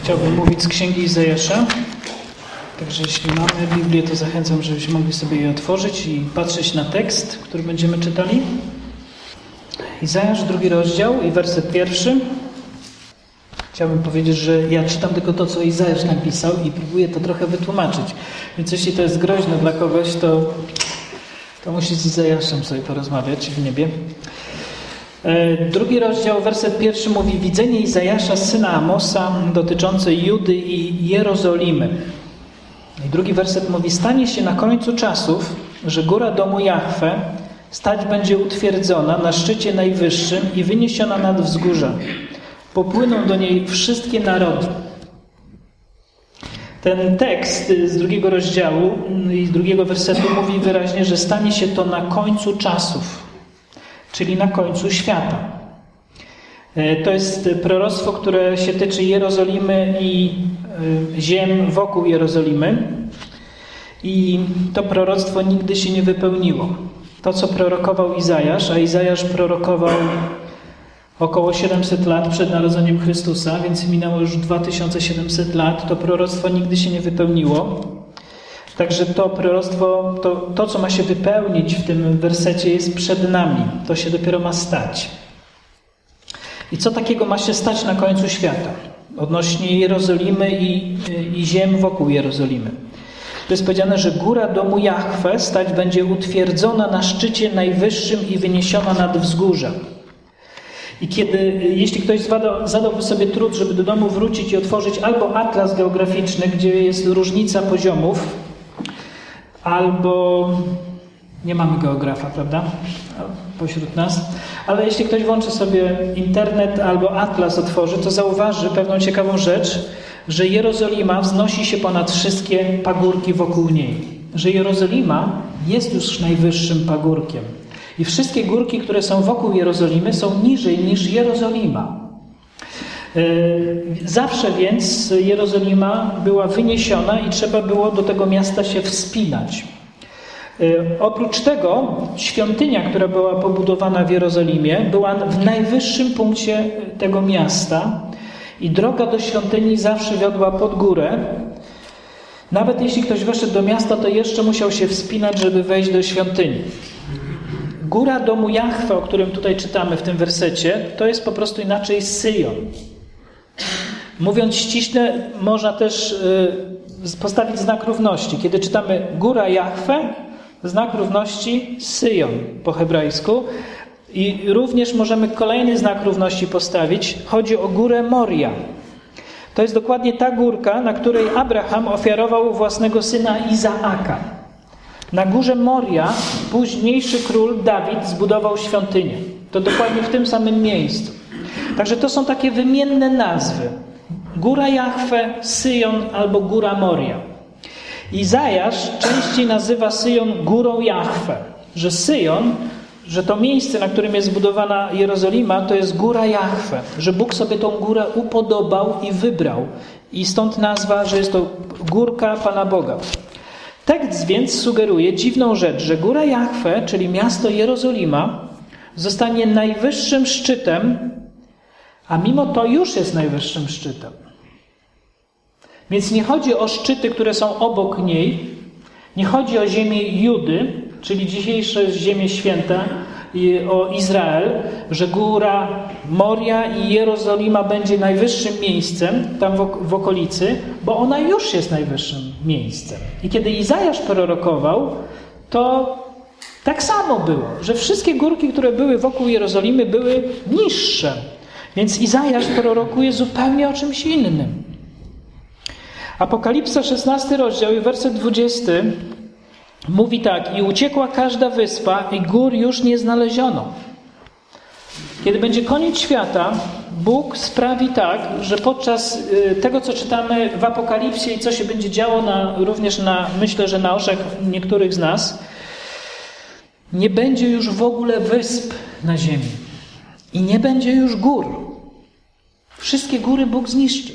Chciałbym mówić z Księgi Izajasza. Także jeśli mamy Biblię, to zachęcam, żebyśmy mogli sobie je otworzyć i patrzeć na tekst, który będziemy czytali. Izajasz, 2 rozdział i werset 1. Chciałbym powiedzieć, że ja czytam tylko to, co Izajasz napisał i próbuję to trochę wytłumaczyć. Więc jeśli to jest groźne dla kogoś, to musi z Izajaszem sobie porozmawiać w niebie. 2 rozdział, werset 1 mówi: widzenie Izajasza, syna Amosa, dotyczące Judy i Jerozolimy. I drugi werset mówi: stanie się na końcu czasów, że góra domu Jahwe stać będzie utwierdzona na szczycie najwyższym i wyniesiona nad wzgórza. Popłyną do niej wszystkie narody. Ten tekst z 2 rozdziału i z 2 wersetu mówi wyraźnie, że stanie się to na końcu czasów, czyli na końcu świata. To jest proroctwo, które się tyczy Jerozolimy i ziem wokół Jerozolimy. I to proroctwo nigdy się nie wypełniło. To, co prorokował Izajasz, a Izajasz prorokował około 700 lat przed narodzeniem Chrystusa, więc minęło już 2700 lat, to proroctwo nigdy się nie wypełniło. Także to proroctwo, to co ma się wypełnić w tym wersecie, jest przed nami. To się dopiero ma stać. I co takiego ma się stać na końcu świata? Odnośnie Jerozolimy i ziem wokół Jerozolimy. To jest powiedziane, że góra domu Jahwe stać będzie utwierdzona na szczycie najwyższym i wyniesiona nad wzgórza. I jeśli ktoś zadałby sobie trud, żeby do domu wrócić i otworzyć albo atlas geograficzny, gdzie jest różnica poziomów, albo nie mamy geografa, prawda? Pośród nas. Ale jeśli ktoś włączy sobie internet albo atlas otworzy, to zauważy pewną ciekawą rzecz, że Jerozolima wznosi się ponad wszystkie pagórki wokół niej. Że Jerozolima jest już najwyższym pagórkiem. I wszystkie górki, które są wokół Jerozolimy, są niżej niż Jerozolima. Zawsze więc Jerozolima była wyniesiona i trzeba było do tego miasta się wspinać. Oprócz tego świątynia, która była pobudowana w Jerozolimie, była w najwyższym punkcie tego miasta i droga do świątyni zawsze wiodła pod górę. Nawet jeśli ktoś weszedł do miasta, to jeszcze musiał się wspinać, żeby wejść do świątyni. Góra domu Jahwe, o którym tutaj czytamy w tym wersecie, to jest po prostu inaczej Syjon. Mówiąc ściśle, można też postawić znak równości. Kiedy czytamy góra Jahwe, znak równości Syjon po hebrajsku. I również możemy kolejny znak równości postawić. Chodzi o górę Moria. To jest dokładnie ta górka, na której Abraham ofiarował własnego syna Izaaka. Na górze Moria późniejszy król Dawid zbudował świątynię. To dokładnie w tym samym miejscu. Także to są takie wymienne nazwy. Góra Jahwe, Syjon albo góra Moria. Izajasz częściej nazywa Syjon górą Jahwe. Że Syjon, że to miejsce, na którym jest zbudowana Jerozolima, to jest góra Jahwe. Że Bóg sobie tą górę upodobał i wybrał. I stąd nazwa, że jest to górka Pana Boga. Tekst więc sugeruje dziwną rzecz, że góra Jahwe, czyli miasto Jerozolima, zostanie najwyższym szczytem, a mimo to już jest najwyższym szczytem. Więc nie chodzi o szczyty, które są obok niej, nie chodzi o ziemię Judy, czyli dzisiejsze ziemię święte, i o Izrael, że góra Moria i Jerozolima będzie najwyższym miejscem tam w okolicy, bo ona już jest najwyższym miejscem. I kiedy Izajasz prorokował, to tak samo było, że wszystkie górki, które były wokół Jerozolimy, były niższe. Więc Izajasz prorokuje zupełnie o czymś innym. Apokalipsa 16 rozdział i werset 20 mówi tak: i uciekła każda wyspa i gór już nie znaleziono. Kiedy będzie koniec świata, Bóg sprawi tak, że podczas tego, co czytamy w Apokalipsie i co się będzie działo również myślę, że na oczach niektórych z nas, nie będzie już w ogóle wysp na ziemi. I nie będzie już gór. Wszystkie góry Bóg zniszczy.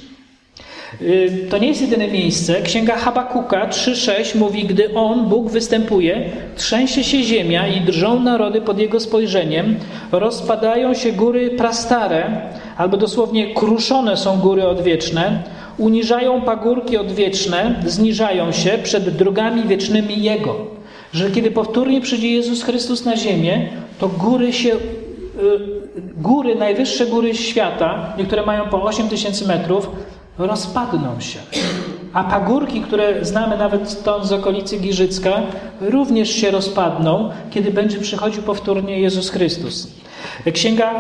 To nie jest jedyne miejsce. Księga Habakuka 3:6 mówi: gdy On, Bóg, występuje, trzęsie się ziemia i drżą narody pod Jego spojrzeniem, rozpadają się góry prastare, albo dosłownie kruszone są góry odwieczne, uniżają pagórki odwieczne, zniżają się przed drogami wiecznymi Jego. Że kiedy powtórnie przyjdzie Jezus Chrystus na ziemię, to góry, najwyższe góry świata, niektóre mają po 8000 metrów, rozpadną się. A pagórki, które znamy nawet stąd z okolicy Giżycka, również się rozpadną, kiedy będzie przychodził powtórnie Jezus Chrystus. Księga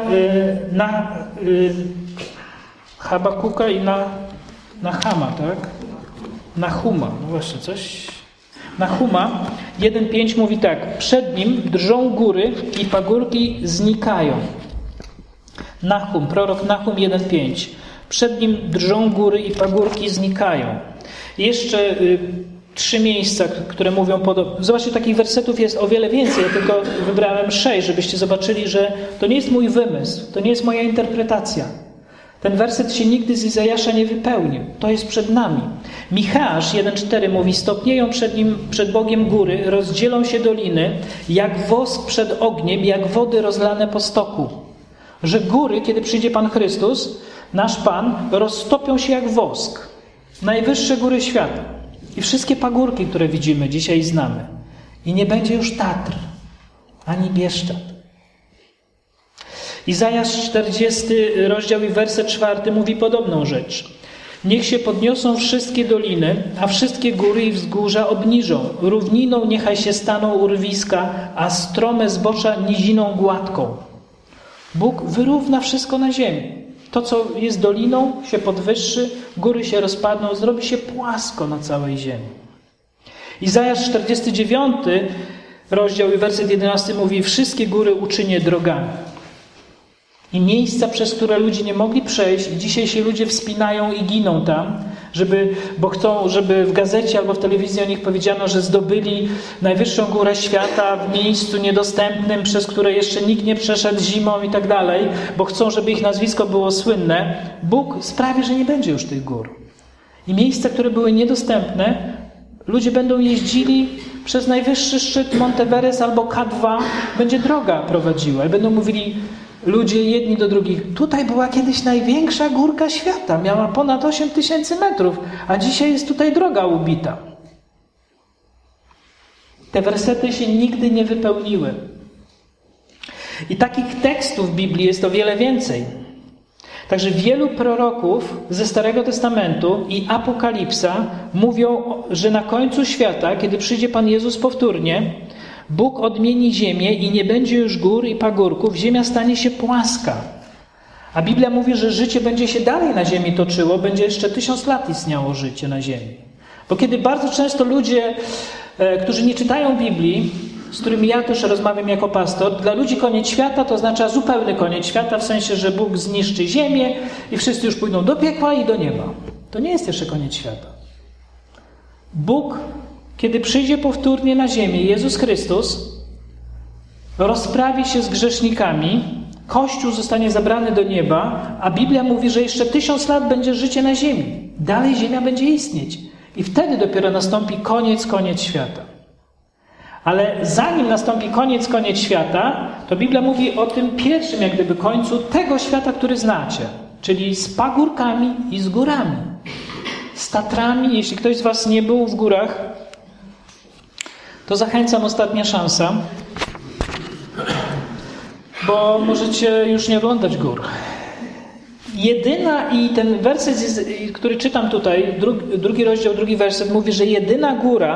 Habakuka i Nahama, tak? Nahuma, no właśnie coś. Nahuma 1:5 mówi tak: przed nim drżą góry i pagórki znikają. Prorok Nahum 1:5. Przed nim drżą góry i pagórki znikają. Jeszcze 3 miejsca, które mówią podobnie. Zobaczcie, takich wersetów jest o wiele więcej. Ja tylko wybrałem 6, żebyście zobaczyli, że to nie jest mój wymysł, to nie jest moja interpretacja. Ten werset się nigdy z Izajasza nie wypełnił. To jest przed nami. Micheasz 1:4 mówi: stopnieją przed Bogiem góry, rozdzielą się doliny, jak wosk przed ogniem, jak wody rozlane po stoku. Że góry, kiedy przyjdzie Pan Chrystus, nasz Pan, roztopią się jak wosk. Najwyższe góry świata. I wszystkie pagórki, które widzimy, dzisiaj znamy. I nie będzie już Tatr, ani Bieszczad. Izajasz 40 rozdział i werset 4 mówi podobną rzecz. Niech się podniosą wszystkie doliny, a wszystkie góry i wzgórza obniżą. Równiną niechaj się staną urwiska, a strome zbocza niziną gładką. Bóg wyrówna wszystko na ziemi. To, co jest doliną, się podwyższy, góry się rozpadną, zrobi się płasko na całej ziemi. Izajasz 49 rozdział i werset 11 mówi: wszystkie góry uczynię drogami. I miejsca, przez które ludzie nie mogli przejść, i dzisiaj się ludzie wspinają i giną tam, bo chcą, żeby w gazecie albo w telewizji o nich powiedziano, że zdobyli najwyższą górę świata w miejscu niedostępnym, przez które jeszcze nikt nie przeszedł zimą i tak dalej, bo chcą, żeby ich nazwisko było słynne. Bóg sprawi, że nie będzie już tych gór. I miejsca, które były niedostępne, ludzie będą jeździli przez najwyższy szczyt Monteverest albo K2, będzie droga prowadziła i będą mówili ludzie jedni do drugich: tutaj była kiedyś największa górka świata, miała ponad 8000 metrów, a dzisiaj jest tutaj droga ubita. Te wersety się nigdy nie wypełniły. I takich tekstów w Biblii jest o wiele więcej. Także wielu proroków ze Starego Testamentu i Apokalipsa mówią, że na końcu świata, kiedy przyjdzie Pan Jezus powtórnie, Bóg odmieni ziemię i nie będzie już gór i pagórków, ziemia stanie się płaska. A Biblia mówi, że życie będzie się dalej na ziemi toczyło, będzie jeszcze 1000 lat istniało życie na ziemi. Bo kiedy bardzo często ludzie, którzy nie czytają Biblii, z którymi ja też rozmawiam jako pastor, dla ludzi koniec świata to oznacza zupełny koniec świata, w sensie, że Bóg zniszczy ziemię i wszyscy już pójdą do piekła i do nieba. To nie jest jeszcze koniec świata. Bóg, kiedy przyjdzie powtórnie na ziemię, Jezus Chrystus rozprawi się z grzesznikami, Kościół zostanie zabrany do nieba, a Biblia mówi, że jeszcze 1000 lat będzie życie na ziemi. Dalej ziemia będzie istnieć. I wtedy dopiero nastąpi koniec świata. Ale zanim nastąpi koniec świata, to Biblia mówi o tym pierwszym jak gdyby końcu tego świata, który znacie. Czyli z pagórkami i z górami. Z Tatrami. Jeśli ktoś z was nie był w górach, to zachęcam, ostatnia szansa. Bo możecie już nie oglądać gór. Jedyna, i ten werset, który czytam tutaj, drugi rozdział, drugi werset, mówi, że jedyna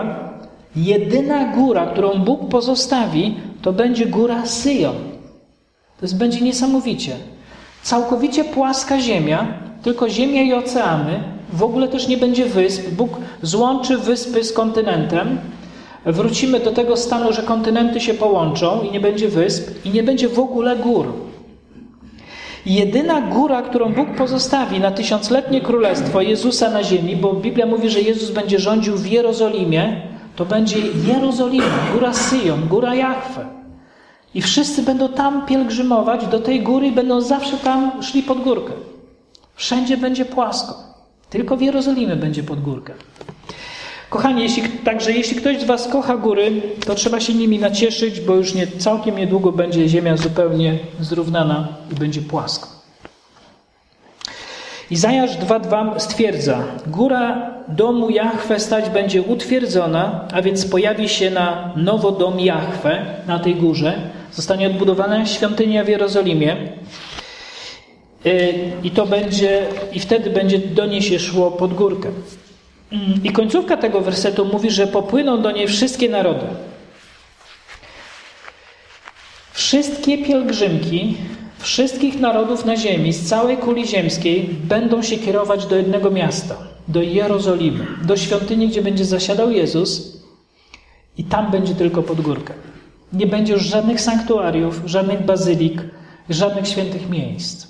góra, którą Bóg pozostawi, to będzie góra Syjon. Będzie niesamowicie. Całkowicie płaska ziemia, tylko ziemia i oceany, w ogóle też nie będzie wysp. Bóg złączy wyspy z kontynentem. Wrócimy do tego stanu, że kontynenty się połączą i nie będzie wysp i nie będzie w ogóle gór. Jedyna góra, którą Bóg pozostawi na 1000-letnie królestwo Jezusa na ziemi, bo Biblia mówi, że Jezus będzie rządził w Jerozolimie, to będzie Jerozolima, góra Syjon, góra Jahwe. I wszyscy będą tam pielgrzymować do tej góry i będą zawsze tam szli pod górkę. Wszędzie będzie płasko. Tylko w Jerozolimie będzie pod górkę. Kochani, jeśli ktoś z was kocha góry, to trzeba się nimi nacieszyć, bo już całkiem niedługo będzie ziemia zupełnie zrównana i będzie płasko. Izajasz 2:2 stwierdza: góra domu Jahwe stać będzie utwierdzona, a więc pojawi się na nowo dom Jahwe na tej górze. Zostanie odbudowana świątynia w Jerozolimie i wtedy będzie do niej się szło pod górkę. I końcówka tego wersetu mówi, że popłyną do niej wszystkie narody. Wszystkie pielgrzymki wszystkich narodów na ziemi, z całej kuli ziemskiej będą się kierować do jednego miasta, do Jerozolimy, do świątyni, gdzie będzie zasiadał Jezus i tam będzie tylko pod górkę. Nie będzie już żadnych sanktuariów, żadnych bazylik, żadnych świętych miejsc.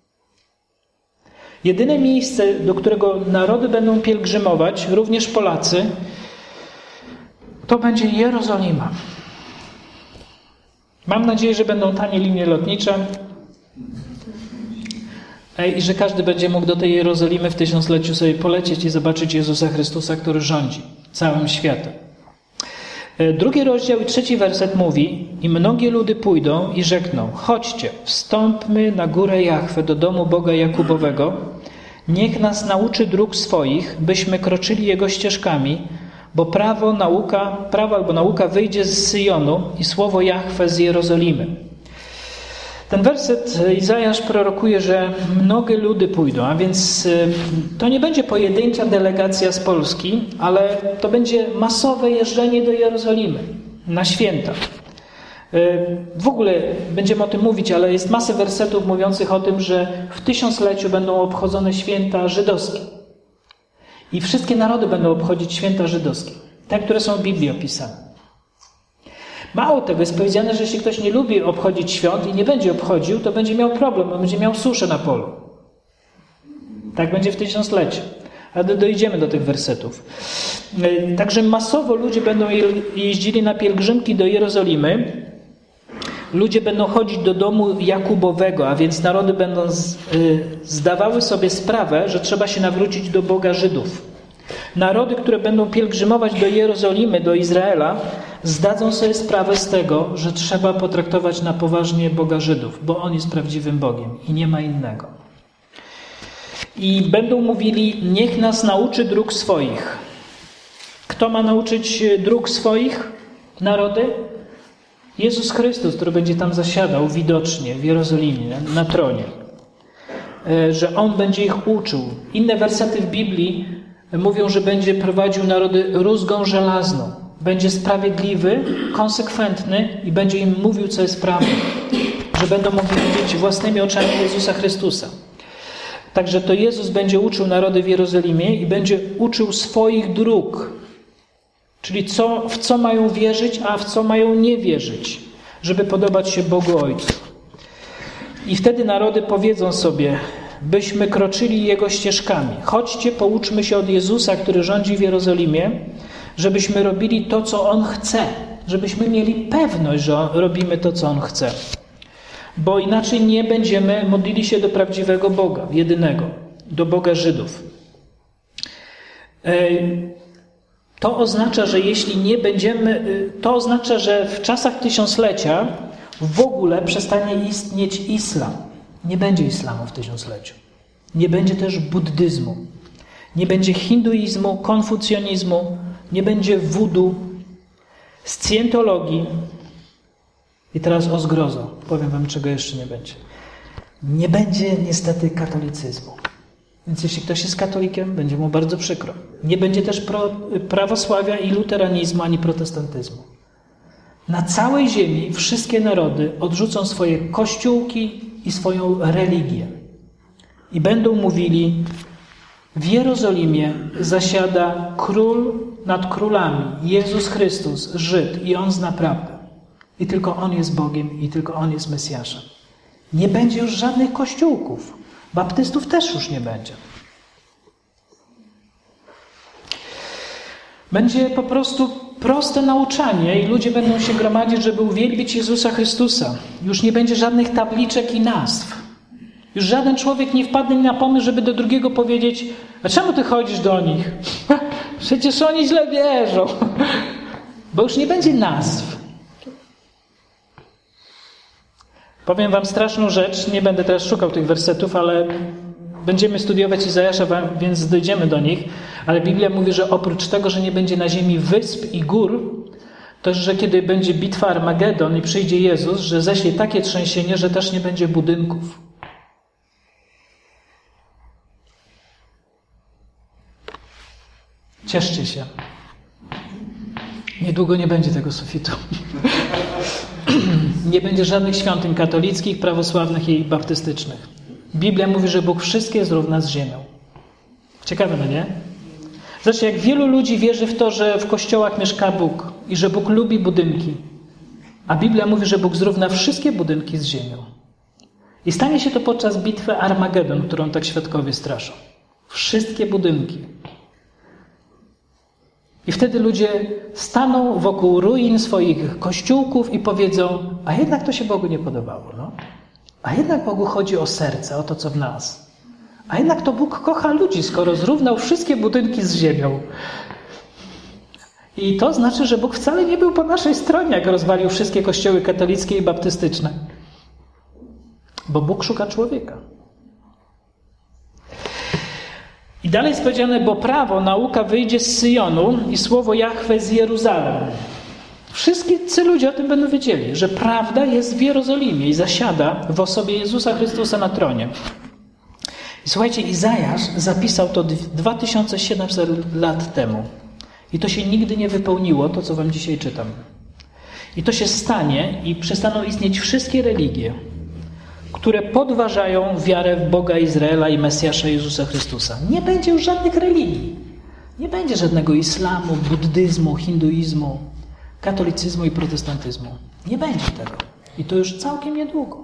Jedyne miejsce, do którego narody będą pielgrzymować, również Polacy, to będzie Jerozolima. Mam nadzieję, że będą tanie linie lotnicze i że każdy będzie mógł do tej Jerozolimy w 1000-leciu sobie polecieć i zobaczyć Jezusa Chrystusa, który rządzi całym światem. 2 rozdział i 3 werset mówi: i mnogie ludy pójdą i rzekną: chodźcie, wstąpmy na górę Jahwe, do domu Boga Jakubowego, niech nas nauczy dróg swoich, byśmy kroczyli Jego ścieżkami, bo prawo albo nauka wyjdzie z Syjonu i słowo Jahwe z Jerozolimy. Ten werset Izajasz prorokuje, że mnogie ludy pójdą, a więc to nie będzie pojedyncza delegacja z Polski, ale to będzie masowe jeżdżenie do Jerozolimy na święta. W ogóle będziemy o tym mówić, ale jest masę wersetów mówiących o tym, że w 1000-leciu będą obchodzone święta żydowskie. I wszystkie narody będą obchodzić święta żydowskie, te, które są w Biblii opisane. Mało tego, jest powiedziane, że jeśli ktoś nie lubi obchodzić świąt i nie będzie obchodził, to będzie miał problem, bo będzie miał suszę na polu. Tak będzie w 1000-lecie. Ale dojdziemy do tych wersetów. Także masowo ludzie będą jeździli na pielgrzymki do Jerozolimy. Ludzie będą chodzić do domu Jakubowego, a więc narody będą zdawały sobie sprawę, że trzeba się nawrócić do Boga Żydów. Narody, które będą pielgrzymować do Jerozolimy, do Izraela, zdadzą sobie sprawę z tego, że trzeba potraktować na poważnie Boga Żydów, bo On jest prawdziwym Bogiem i nie ma innego. I będą mówili: niech nas nauczy dróg swoich. Kto ma nauczyć dróg swoich? Narody? Jezus Chrystus, który będzie tam zasiadał widocznie w Jerozolimie, na tronie. Że On będzie ich uczył. Inne wersety w Biblii mówią, że będzie prowadził narody rózgą żelazną. Będzie sprawiedliwy, konsekwentny i będzie im mówił, co jest prawdą. Że będą mogli widzieć własnymi oczami Jezusa Chrystusa. Także to Jezus będzie uczył narody w Jerozolimie i będzie uczył swoich dróg. Czyli w co mają wierzyć, a w co mają nie wierzyć, żeby podobać się Bogu Ojcu. I wtedy narody powiedzą sobie: byśmy kroczyli Jego ścieżkami. Chodźcie, pouczmy się od Jezusa, który rządzi w Jerozolimie, żebyśmy robili to, co On chce. Żebyśmy mieli pewność, że robimy to, co On chce. Bo inaczej nie będziemy modlili się do prawdziwego Boga, jedynego, do Boga Żydów. To oznacza, że jeśli nie będziemy, to oznacza, że w czasach 1000-lecia w ogóle przestanie istnieć islam. Nie będzie islamu w 1000-leciu. Nie będzie też buddyzmu. Nie będzie hinduizmu, konfucjonizmu, nie będzie wudu, scjentologii. I teraz o zgrozo. Powiem wam, czego jeszcze nie będzie. Nie będzie niestety katolicyzmu. Więc jeśli ktoś jest katolikiem, będzie mu bardzo przykro. Nie będzie też prawosławia i luteranizmu, ani protestantyzmu. Na całej ziemi wszystkie narody odrzucą swoje kościółki i swoją religię. I będą mówili: w Jerozolimie zasiada król nad królami, Jezus Chrystus, Żyd, i On zna prawdę. I tylko On jest Bogiem i tylko On jest Mesjaszem. Nie będzie już żadnych kościółków. Baptystów też już nie będzie. Będzie po prostu proste nauczanie i ludzie będą się gromadzić, żeby uwielbić Jezusa Chrystusa. Już nie będzie żadnych tabliczek i nazw. Już żaden człowiek nie wpadnie na pomysł, żeby do drugiego powiedzieć: a czemu ty chodzisz do nich? Przecież oni źle wierzą. Bo już nie będzie nazw. Powiem wam straszną rzecz, nie będę teraz szukał tych wersetów, ale Będziemy studiować Izajasza, więc dojdziemy do nich, ale Biblia mówi, że oprócz tego, że nie będzie na ziemi wysp i gór, to że kiedy będzie bitwa Armagedon i przyjdzie Jezus, że ześle takie trzęsienie, że też nie będzie budynków. Cieszcie się. Niedługo nie będzie tego sufitu. Nie będzie żadnych świątyń katolickich, prawosławnych i baptystycznych. Biblia mówi, że Bóg wszystkie zrówna z ziemią. Ciekawe, no nie? Zresztą jak wielu ludzi wierzy w to, że w kościołach mieszka Bóg i że Bóg lubi budynki, a Biblia mówi, że Bóg zrówna wszystkie budynki z ziemią. I stanie się to podczas bitwy Armagedon, którą tak świadkowie straszą. Wszystkie budynki. I wtedy ludzie staną wokół ruin swoich kościółków i powiedzą, a jednak to się Bogu nie podobało. No? A jednak Bogu chodzi o serce, o to, co w nas. A jednak to Bóg kocha ludzi, skoro zrównał wszystkie budynki z ziemią. I to znaczy, że Bóg wcale nie był po naszej stronie, jak rozwalił wszystkie kościoły katolickie i baptystyczne. Bo Bóg szuka człowieka. I dalej jest powiedziane, bo prawo, nauka wyjdzie z Syjonu i słowo Jahwe z Jeruzalem. Wszyscy ludzie o tym będą wiedzieli, że prawda jest w Jerozolimie i zasiada w osobie Jezusa Chrystusa na tronie. I słuchajcie, Izajasz zapisał to 2700 lat temu. I to się nigdy nie wypełniło, to co wam dzisiaj czytam. I to się stanie i przestaną istnieć wszystkie religie, które podważają wiarę w Boga Izraela i Mesjasza Jezusa Chrystusa. Nie będzie już żadnych religii. Nie będzie żadnego islamu, buddyzmu, hinduizmu, katolicyzmu i protestantyzmu. Nie będzie tego. I to już całkiem niedługo.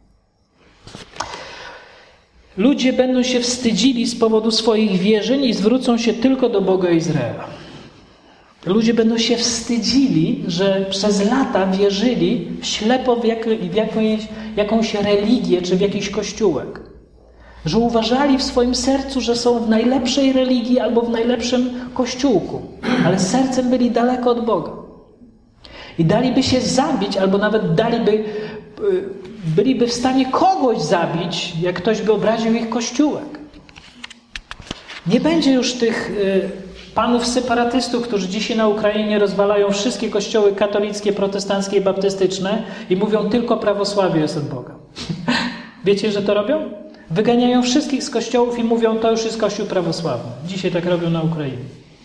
Ludzie będą się wstydzili z powodu swoich wierzeń i zwrócą się tylko do Boga Izraela. Ludzie będą się wstydzili, że przez lata wierzyli ślepo w jakąś religię czy w jakiś kościółek. Że uważali w swoim sercu, że są w najlepszej religii albo w najlepszym kościółku, ale sercem byli daleko od Boga. I daliby się zabić, albo nawet byliby w stanie kogoś zabić, jak ktoś by obraził ich kościółek. Nie będzie już tych panów separatystów, którzy dzisiaj na Ukrainie rozwalają wszystkie kościoły katolickie, protestanckie i baptystyczne i mówią tylko prawosławie jest od Boga. Wiecie, że to robią? Wyganiają wszystkich z kościołów i mówią, to już jest kościół prawosławny. Dzisiaj tak robią na Ukrainie.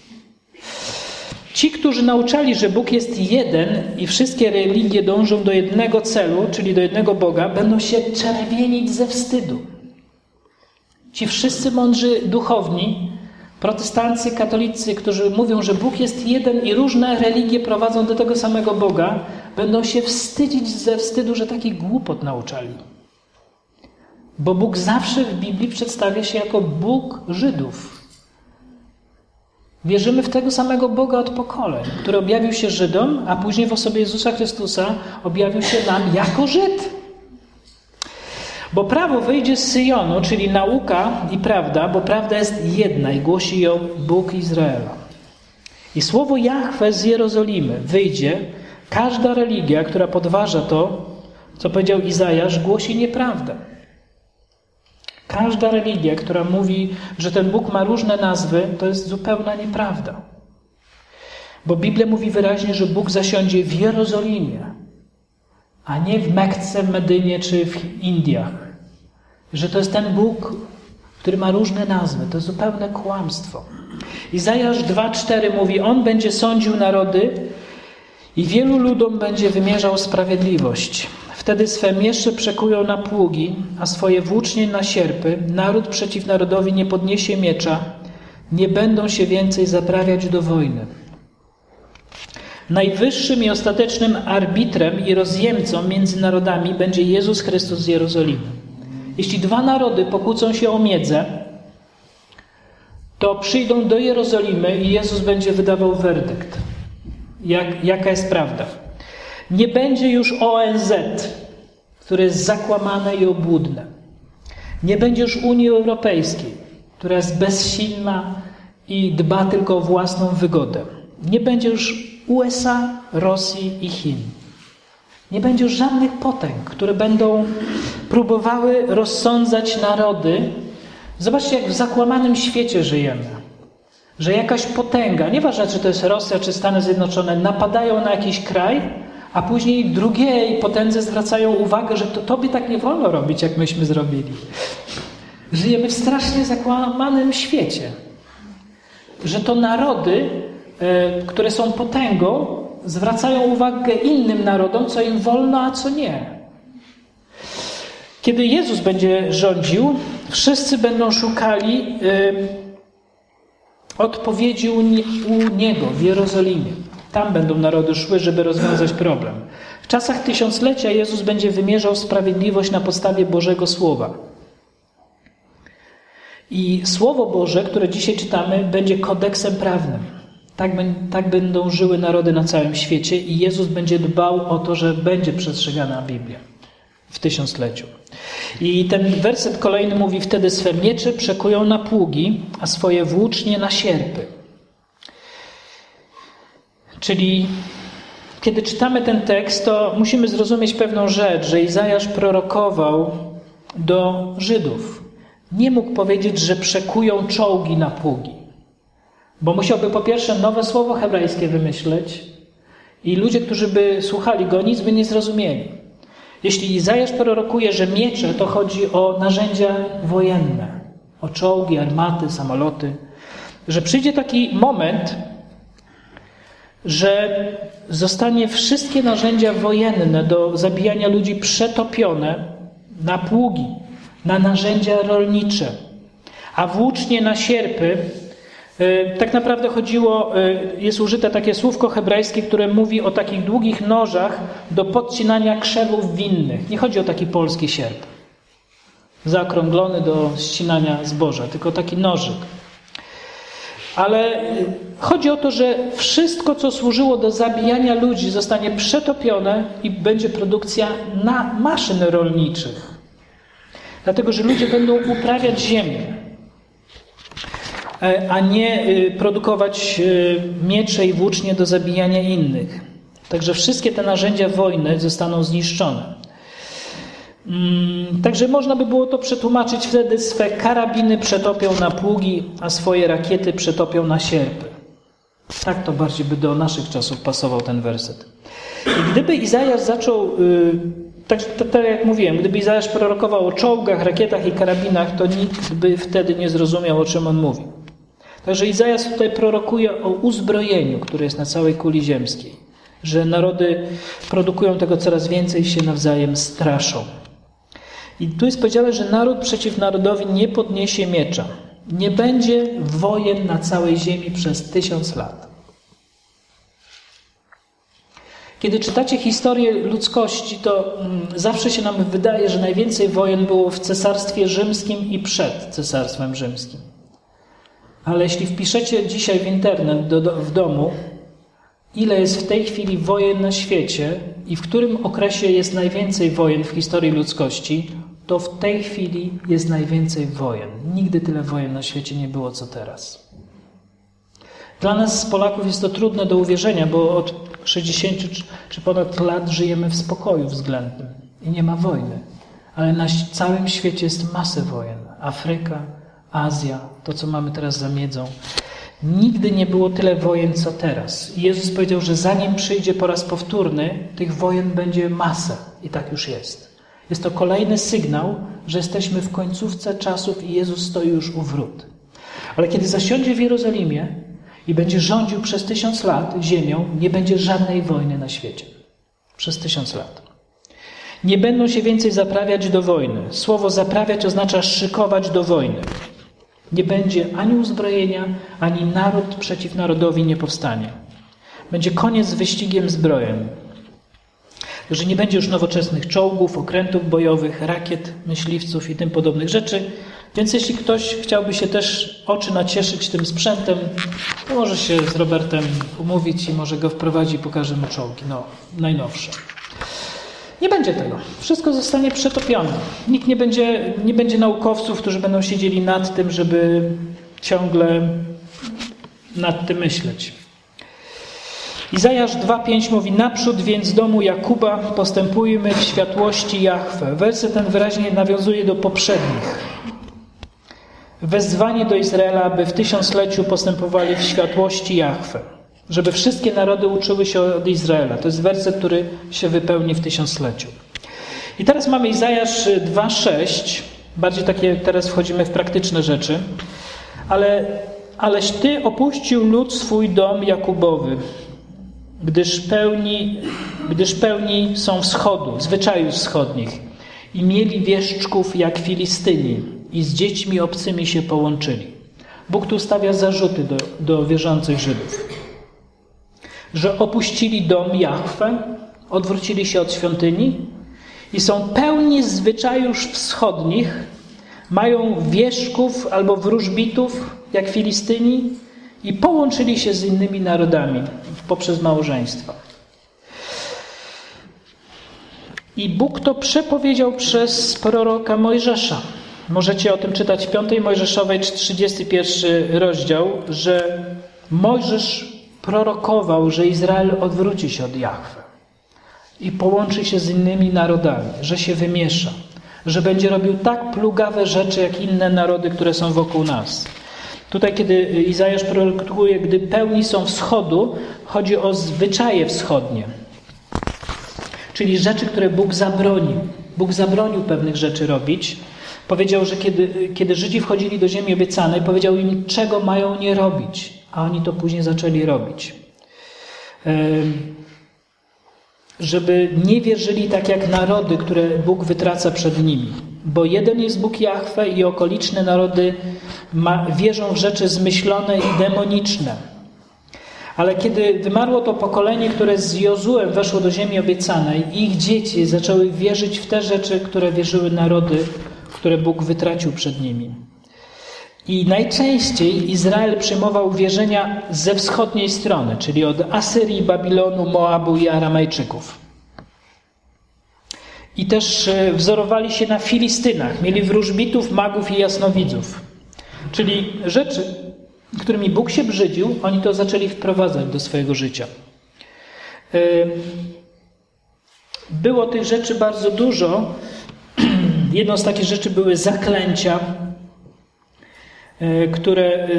Ci, którzy nauczali, że Bóg jest jeden i wszystkie religie dążą do jednego celu, czyli do jednego Boga, będą się czerwienić ze wstydu. Ci wszyscy mądrzy duchowni, protestancy, katolicy, którzy mówią, że Bóg jest jeden i różne religie prowadzą do tego samego Boga, będą się wstydzić ze wstydu, że taki głupot nauczali. Bo Bóg zawsze w Biblii przedstawia się jako Bóg Żydów. Wierzymy w tego samego Boga od pokoleń, który objawił się Żydom, a później w osobie Jezusa Chrystusa objawił się nam jako Żyd. Bo prawo wyjdzie z Syjonu, czyli nauka i prawda, bo prawda jest jedna i głosi ją Bóg Izraela. I słowo Jahwe z Jerozolimy wyjdzie. Każda religia, która podważa to, co powiedział Izajasz, głosi nieprawdę. Każda religia, która mówi, że ten Bóg ma różne nazwy, to jest zupełna nieprawda. Bo Biblia mówi wyraźnie, że Bóg zasiądzie w Jerozolimie, a nie w Mekce, w Medynie czy w Indiach. Że to jest ten Bóg, który ma różne nazwy. To jest zupełne kłamstwo. Izajasz 2:4 mówi, On będzie sądził narody i wielu ludom będzie wymierzał sprawiedliwość. Wtedy swe miecze przekują na pługi, a swoje włócznie na sierpy. Naród przeciw narodowi nie podniesie miecza. Nie będą się więcej zaprawiać do wojny. Najwyższym i ostatecznym arbitrem i rozjemcą między narodami będzie Jezus Chrystus z Jerozolimy. Jeśli dwa narody pokłócą się o miedzę, to przyjdą do Jerozolimy i Jezus będzie wydawał werdykt. Jaka jest prawda? Nie będzie już ONZ, które jest zakłamane i obłudne. Nie będzie już Unii Europejskiej, która jest bezsilna i dba tylko o własną wygodę. Nie będzie już USA, Rosji i Chin. Nie będzie już żadnych potęg, które będą próbowały rozsądzać narody Zobaczcie, jak w zakłamanym świecie żyjemy. Że jakaś potęga, nieważne czy to jest Rosja czy Stany Zjednoczone, napadają na jakiś kraj, a później drugiej potędze zwracają uwagę, że to tobie tak nie wolno robić, jak myśmy zrobili. Żyjemy w strasznie zakłamanym świecie. Że to narody, które są potęgą, zwracają uwagę innym narodom, co im wolno, a co nie. Kiedy Jezus będzie rządził, wszyscy będą szukali odpowiedzi u Niego w Jerozolimie. Tam będą narody szły, żeby rozwiązać problem. W czasach tysiąclecia Jezus będzie wymierzał sprawiedliwość na podstawie Bożego Słowa. I Słowo Boże, które dzisiaj czytamy, będzie kodeksem prawnym. Tak będą żyły narody na całym świecie i Jezus będzie dbał o to, że będzie przestrzegana Biblia w tysiącleciu. I ten werset kolejny mówi: wtedy swe miecze przekują na pługi, a swoje włócznie na sierpy. Czyli kiedy czytamy ten tekst, to musimy zrozumieć pewną rzecz, że Izajasz prorokował do Żydów. Nie mógł powiedzieć, że przekują czołgi na pługi. Bo musiałby po pierwsze nowe słowo hebrajskie wymyśleć i ludzie, którzy by słuchali go, nic by nie zrozumieli. Jeśli Izajasz prorokuje, że miecze, to chodzi o narzędzia wojenne, o czołgi, armaty, samoloty, że przyjdzie taki moment, że zostanie wszystkie narzędzia wojenne do zabijania ludzi przetopione na pługi, na narzędzia rolnicze, a włócznie na sierpy. Tak naprawdę chodziło, jest użyte takie słówko hebrajskie, które mówi o takich długich nożach do podcinania krzewów winnych. Nie chodzi o taki polski sierp, zaokrąglony do ścinania zboża, tylko taki nożyk. Ale chodzi o to, że wszystko, co służyło do zabijania ludzi, zostanie przetopione i będzie produkcja maszyn rolniczych. Dlatego, że ludzie będą uprawiać ziemię, a nie produkować miecze i włócznie do zabijania innych. Także wszystkie te narzędzia wojny zostaną zniszczone. Także można by było to przetłumaczyć: wtedy swe karabiny przetopią na pługi, a swoje rakiety przetopią na sierpy. Tak to bardziej by do naszych czasów pasował ten werset. I gdyby Izajasz zaczął, tak jak mówiłem, gdyby Izajasz prorokował o czołgach, rakietach i karabinach, to nikt by wtedy nie zrozumiał, o czym on mówi. Także Izajasz tutaj prorokuje o uzbrojeniu, które jest na całej kuli ziemskiej. Że narody produkują tego coraz więcej i się nawzajem straszą. I tu jest powiedziane, że naród przeciw narodowi nie podniesie miecza. Nie będzie wojen na całej ziemi przez 1000 lat. Kiedy czytacie historię ludzkości, to zawsze się nam wydaje, że najwięcej wojen było w Cesarstwie Rzymskim i przed Cesarstwem Rzymskim. Ale jeśli wpiszecie dzisiaj w internet w domu, ile jest w tej chwili wojen na świecie i w którym okresie jest najwięcej wojen w historii ludzkości, to w tej chwili jest najwięcej wojen. Nigdy tyle wojen na świecie nie było, co teraz. Dla nas, Polaków, jest to trudne do uwierzenia, bo od 60 czy ponad lat żyjemy w spokoju względnym i nie ma wojny. Ale na całym świecie jest masę wojen. Afryka, Azja, to co mamy teraz za miedzą. Nigdy nie było tyle wojen, co teraz. I Jezus powiedział, że zanim przyjdzie po raz powtórny, tych wojen będzie masę. I tak już jest. Jest to kolejny sygnał, że jesteśmy w końcówce czasów i Jezus stoi już u wrót. Ale kiedy zasiądzie w Jerozolimie i będzie rządził przez 1000 lat ziemią, nie będzie żadnej wojny na świecie. Przez 1000 lat. Nie będą się więcej zaprawiać do wojny. Słowo zaprawiać oznacza szykować do wojny. Nie będzie ani uzbrojenia, ani naród przeciw narodowi nie powstanie. Będzie koniec z wyścigiem zbrojen. Że nie będzie już nowoczesnych czołgów, okrętów bojowych, rakiet, myśliwców i tym podobnych rzeczy. Więc jeśli ktoś chciałby się też oczy nacieszyć tym sprzętem, to może się z Robertem umówić i może go wprowadzi i pokaże mu czołgi. Najnowsze. Nie będzie tego. Wszystko zostanie przetopione. Nikt nie będzie naukowców, którzy będą siedzieli nad tym, żeby ciągle nad tym myśleć. Izajasz 2:5 mówi: naprzód więc domu Jakuba postępujmy w światłości Jahwe. Werset ten wyraźnie nawiązuje do poprzednich. wezwanie do Izraela, aby w tysiącleciu postępowali w światłości Jahwe. Żeby wszystkie narody uczyły się od Izraela. To jest werset, który się wypełni w tysiącleciu. I teraz mamy Izajasz 2,6. Bardziej takie, teraz wchodzimy w praktyczne rzeczy. Aleś Ty opuścił lud swój dom Jakubowy, gdyż pełni są wschodu, zwyczajów wschodnich i mieli wieszczków jak Filistyni i z dziećmi obcymi się połączyli. Bóg tu stawia zarzuty do wierzących Żydów, że opuścili dom Jahwe, odwrócili się od świątyni i są pełni zwyczajów wschodnich, mają wieszczków albo wróżbitów jak Filistyni i połączyli się z innymi narodami poprzez małżeństwa. I Bóg to przepowiedział przez proroka Mojżesza. Możecie o tym czytać w 5 Mojżeszowej, 31 rozdział, że Mojżesz prorokował, że Izrael odwróci się od Jahwe i połączy się z innymi narodami, że się wymiesza, że będzie robił tak plugawe rzeczy jak inne narody, które są wokół nas. Tutaj, kiedy Izajasz prorokuje, gdy pełni są wschodu, chodzi o zwyczaje wschodnie, czyli rzeczy, które Bóg zabronił. Bóg zabronił pewnych rzeczy robić. Powiedział, że kiedy Żydzi wchodzili do ziemi obiecanej, powiedział im, czego mają nie robić, a oni to później zaczęli robić. Żeby nie wierzyli tak jak narody, które Bóg wytraca przed nimi. Bo jeden jest Bóg Jahwe i okoliczne narody wierzą w rzeczy zmyślone i demoniczne. Ale kiedy wymarło to pokolenie, które z Jozułem weszło do ziemi obiecanej, ich dzieci zaczęły wierzyć w te rzeczy, które wierzyły narody, które Bóg wytracił przed nimi. I najczęściej Izrael przyjmował wierzenia ze wschodniej strony, czyli od Asyrii, Babilonu, Moabu i Aramejczyków. I też wzorowali się na Filistynach. Mieli wróżbitów, magów i jasnowidzów. Czyli rzeczy, którymi Bóg się brzydził, oni to zaczęli wprowadzać do swojego życia. Było tych rzeczy bardzo dużo. Jedną z takich rzeczy były zaklęcia, które...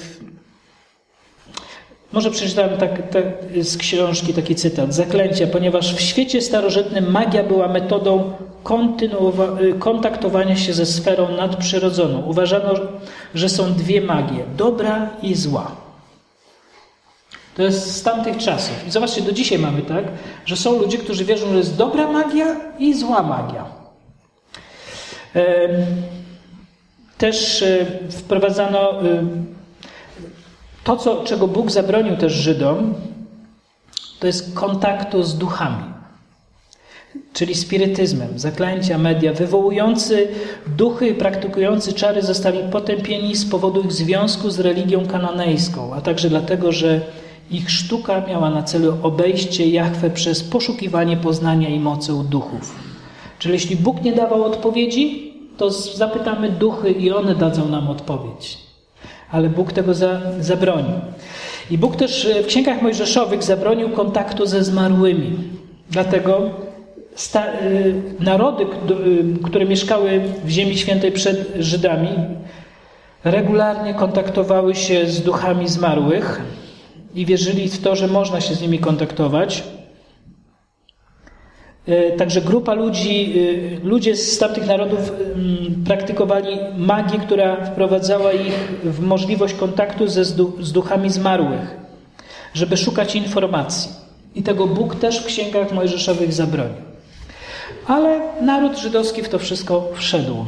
Może przeczytałem z książki taki cytat. Zaklęcia, ponieważ w świecie starożytnym magia była metodą kontaktowania się ze sferą nadprzyrodzoną. Uważano, że są dwie magie. Dobra i zła. To jest z tamtych czasów. I zobaczcie, do dzisiaj mamy tak, że są ludzie, którzy wierzą, że jest dobra magia i zła magia. Też wprowadzano to, czego Bóg zabronił też Żydom, to jest kontaktu z duchami, czyli spirytyzmem, zaklęcia, media. Wywołujący duchy, praktykujący czary zostali potępieni z powodu ich związku z religią kananejską, a także dlatego, że ich sztuka miała na celu obejście Jahwe przez poszukiwanie poznania i mocy u duchów. Czyli jeśli Bóg nie dawał odpowiedzi, to zapytamy duchy i one dadzą nam odpowiedź. Ale Bóg tego zabronił. I Bóg też w księgach mojżeszowych zabronił kontaktu ze zmarłymi. Dlatego narody, które mieszkały w Ziemi Świętej przed Żydami, regularnie kontaktowały się z duchami zmarłych i wierzyli w to, że można się z nimi kontaktować. Także grupa ludzie z tamtych narodów praktykowali magię, która wprowadzała ich w możliwość kontaktu z duchami zmarłych, żeby szukać informacji. I tego Bóg też w księgach mojżeszowych zabronił. Ale naród żydowski w to wszystko wszedł.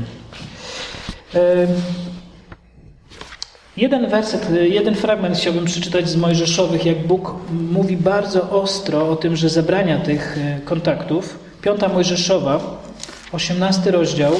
Jeden fragment chciałbym przeczytać z mojżeszowych, jak Bóg mówi bardzo ostro o tym, że zabrania tych kontaktów. 5 Mojżeszowa, 18 rozdział.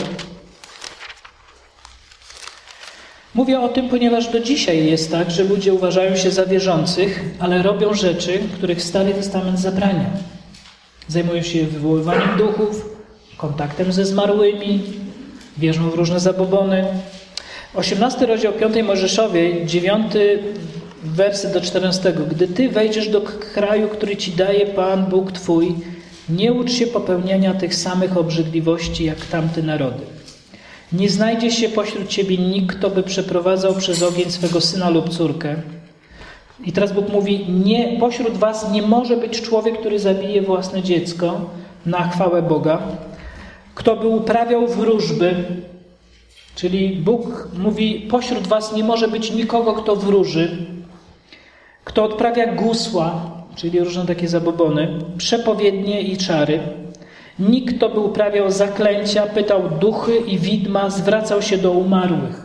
Mówię o tym, ponieważ do dzisiaj jest tak, że ludzie uważają się za wierzących, ale robią rzeczy, których Stary Testament zabrania. Zajmują się wywoływaniem duchów, kontaktem ze zmarłymi, wierzą w różne zabobony. 18 rozdział 5 Mojżeszowej, 9 werset do 14. Gdy Ty wejdziesz do kraju, który Ci daje Pan Bóg Twój, nie ucz się popełniania tych samych obrzydliwości jak tamte narody. Nie znajdzie się pośród ciebie nikt, kto by przeprowadzał przez ogień swego syna lub córkę. I teraz Bóg mówi, nie, pośród was nie może być człowiek, który zabije własne dziecko na chwałę Boga, kto by uprawiał wróżby. Czyli Bóg mówi, pośród was nie może być nikogo, kto wróży, kto odprawia gusła, czyli różne takie zabobony, przepowiednie i czary. Nikt, kto by uprawiał zaklęcia, pytał duchy i widma, zwracał się do umarłych.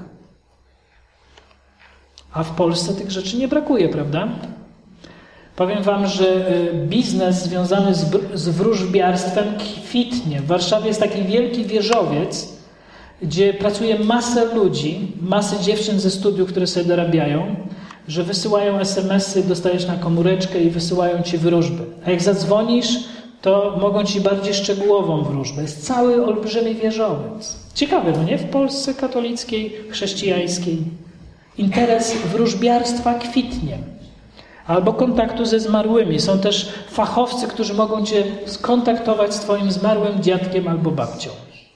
A w Polsce tych rzeczy nie brakuje, prawda? Powiem wam, że biznes związany z wróżbiarstwem kwitnie. W Warszawie jest taki wielki wieżowiec, gdzie pracuje masę ludzi, masę dziewczyn ze studiów, które sobie dorabiają, że wysyłają SMS-y, dostajesz na komóreczkę i wysyłają ci wróżby. A jak zadzwonisz, to mogą ci bardziej szczegółową wróżbę. Jest cały olbrzymi wieżowiec. Ciekawe, no nie? W Polsce katolickiej, chrześcijańskiej. Interes wróżbiarstwa kwitnie. Albo kontaktu ze zmarłymi. Są też fachowcy, którzy mogą cię skontaktować z twoim zmarłym dziadkiem albo babcią.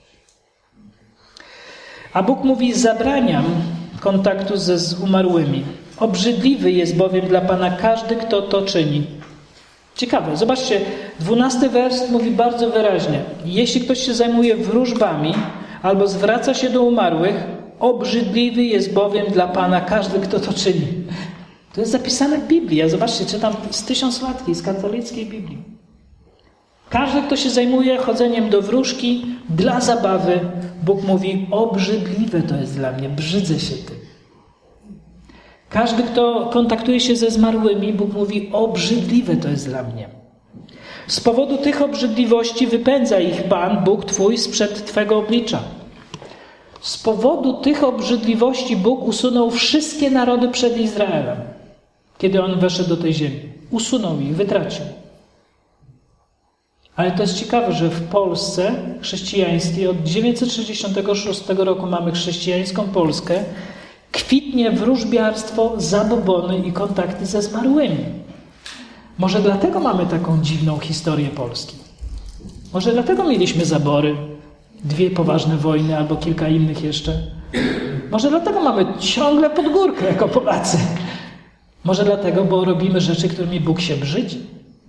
A Bóg mówi, zabraniam kontaktu z umarłymi. Obrzydliwy jest bowiem dla Pana każdy, kto to czyni. Ciekawe, zobaczcie, 12 wers mówi bardzo wyraźnie. Jeśli ktoś się zajmuje wróżbami albo zwraca się do umarłych, obrzydliwy jest bowiem dla Pana każdy, kto to czyni. To jest zapisane w Biblii. Ja zobaczcie, czytam z 1000-latki, z katolickiej Biblii. Każdy, kto się zajmuje chodzeniem do wróżki dla zabawy, Bóg mówi, obrzydliwe to jest dla mnie, brzydzę się tym. Każdy, kto kontaktuje się ze zmarłymi, Bóg mówi, obrzydliwe to jest dla mnie. Z powodu tych obrzydliwości wypędza ich Pan, Bóg Twój, sprzed Twego oblicza. Z powodu tych obrzydliwości Bóg usunął wszystkie narody przed Izraelem, kiedy On weszedł do tej ziemi. Usunął ich, wytracił. Ale to jest ciekawe, że w Polsce chrześcijańskiej od 966 roku mamy chrześcijańską Polskę, kwitnie wróżbiarstwo, zabobony i kontakty ze zmarłymi. Może dlatego mamy taką dziwną historię Polski. Może dlatego mieliśmy zabory, 2 poważne wojny albo kilka innych jeszcze. Może dlatego mamy ciągle pod górkę jako Polacy. Może dlatego, bo robimy rzeczy, którymi Bóg się brzydzi.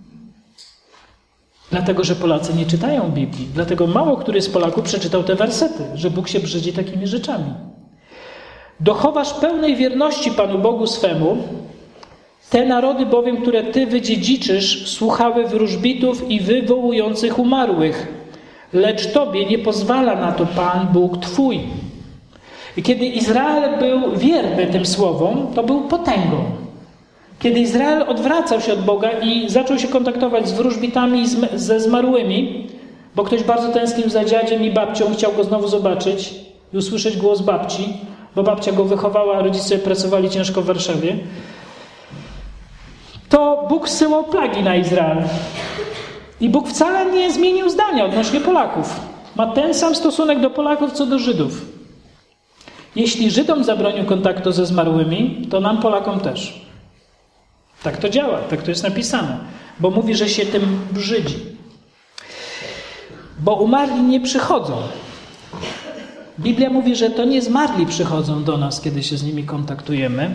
Dlatego, że Polacy nie czytają Biblii. Dlatego mało który z Polaków przeczytał te wersety, że Bóg się brzydzi takimi rzeczami. Dochowasz pełnej wierności Panu Bogu swemu. Te narody bowiem, które Ty wydziedziczysz, słuchały wróżbitów i wywołujących umarłych. Lecz Tobie nie pozwala na to Pan Bóg Twój. I kiedy Izrael był wierny tym słowom, to był potęgą. Kiedy Izrael odwracał się od Boga i zaczął się kontaktować z wróżbitami ze zmarłymi, bo ktoś bardzo tęsknił za dziadziem i babcią, chciał go znowu zobaczyć i usłyszeć głos babci, bo babcia go wychowała, a rodzice pracowali ciężko w Warszawie, to Bóg zsyłał plagi na Izrael. I Bóg wcale nie zmienił zdania odnośnie Polaków. Ma ten sam stosunek do Polaków, co do Żydów. Jeśli Żydom zabronił kontaktu ze zmarłymi, to nam, Polakom też. Tak to działa, tak to jest napisane. Bo mówi, że się tym brzydzi. Bo umarli nie przychodzą. Biblia mówi, że to nie zmarli przychodzą do nas, kiedy się z nimi kontaktujemy,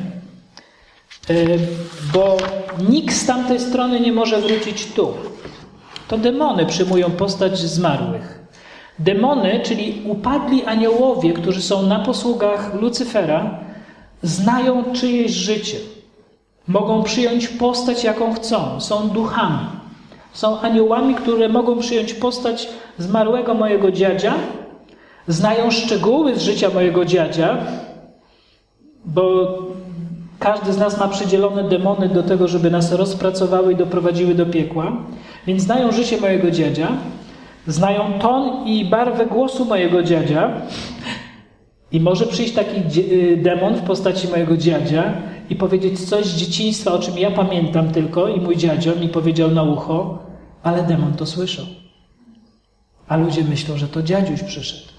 bo nikt z tamtej strony nie może wrócić tu. To demony przyjmują postać zmarłych. Demony, czyli upadli aniołowie, którzy są na posługach Lucyfera, znają czyjeś życie. Mogą przyjąć postać, jaką chcą. Są duchami. Są aniołami, które mogą przyjąć postać zmarłego mojego dziadzia, znają szczegóły z życia mojego dziadzia, bo każdy z nas ma przydzielone demony do tego, żeby nas rozpracowały i doprowadziły do piekła. Więc znają życie mojego dziadzia, znają ton i barwę głosu mojego dziadzia i może przyjść taki demon w postaci mojego dziadzia i powiedzieć coś z dzieciństwa, o czym ja pamiętam tylko i mój dziadzio mi powiedział na ucho, ale demon to słyszał. A ludzie myślą, że to dziadziuś przyszedł.